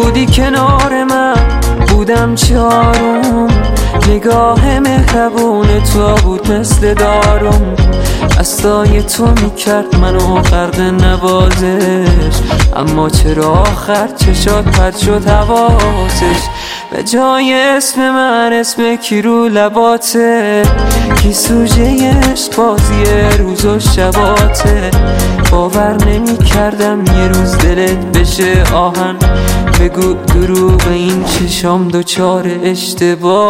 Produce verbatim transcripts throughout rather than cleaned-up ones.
بودی کنار من بودم چارم، نگاه مهربون تو بود مثل دارم، دستای تو میکرد منو غرق نوازش، اما چرا آخر چشات پرد شد حواسش؟ به جای اسم من اسم کی رو لباته، کی سوژه عشق بازی روز و شباته. باور نمی کردم یه روز دلت بشه آهن، بگو دروغ این چشام دوچار اشتباه.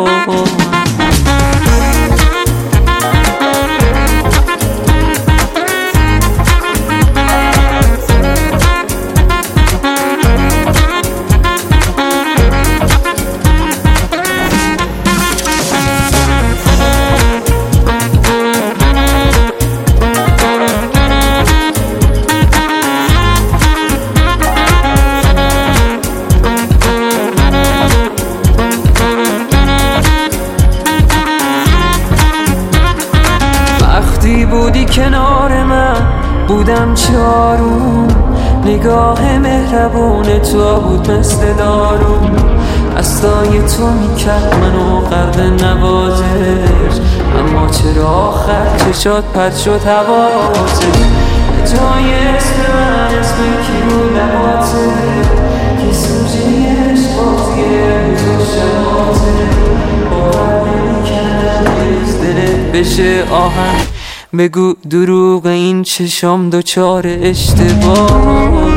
بودی کنار من بودم چارم، نگاه مهربون تو بود مثل دارم، دستای تو میکرد منو غرق نوازش، اما چرا آخر چشات پرد شد حواسش؟ جای اسم من اسم کی رو لباته، کی سوژه عشق بازی روز و شباته. باور نمی‌کردم یه روز دلت بشه آهن، بگو دروغ این چشام دوچار اشتباه.